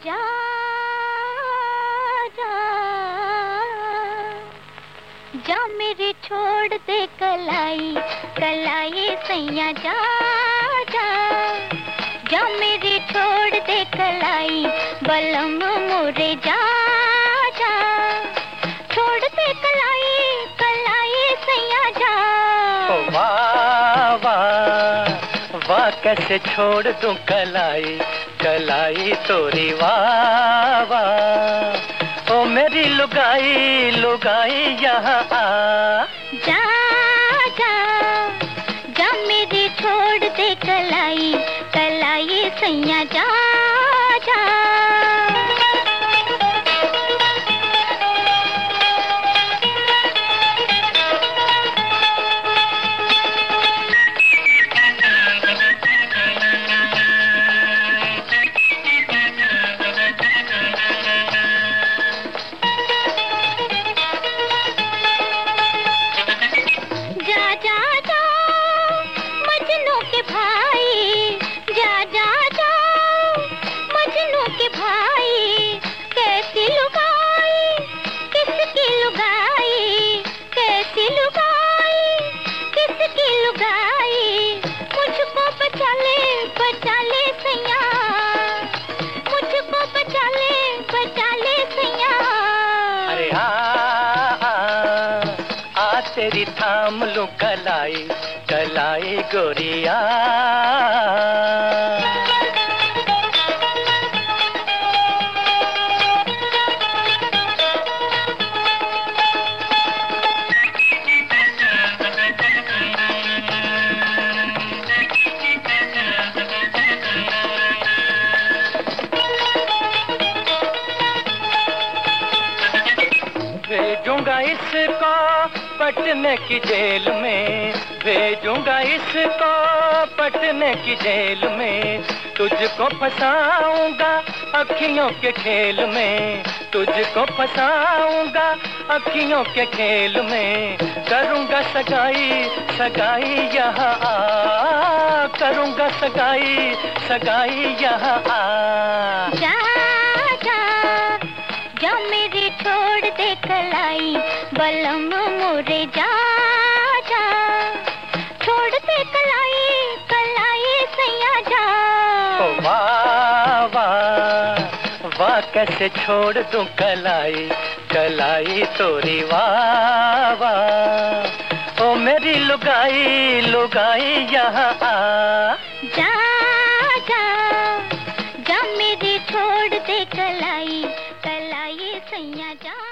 जा जा जा मेरे छोड़ दे कलाई कलाई सैया जा जा जा मेरे छोड़ दे कलाई बलम मोरे जा जा छोड़ दे कलाई कलाई सैया जा। ओ वाह वाह वाह कैसे छोड़ दूं कलाई कलाई तोरी वाह वाह ओ मेरी लुगाई लुगाई यहाँ आ जा जा जा मेरी छोड़ दे कलाई कलाई सैया जा जा। तेरी थाम लूं कलाई कलाई गोरिया। भेजूंगा इसको पटने की जेल में भेजूंगा इसको पटने की जेल में तुझको फंसाऊंगा अखियों के खेल में तुझको फंसाऊंगा अखियों के खेल में करूंगा सगाई सगाई यहाँ आ करूंगा सगाई सगाई यहाँ आ। जा जा जा मेरे छोड़ दे कलाई बलम मोरे जा जा छोड़ दे कलाई कलाई सैया जा। ओ वाह वाह वाह कैसे छोड़ दूं कलाई कलाई तोरी वाह वाह ओ मेरी लुगाई लुगाई यहाँ आ जा जा जा मेरी छोड़ दे कलाई कलाई सैया जा।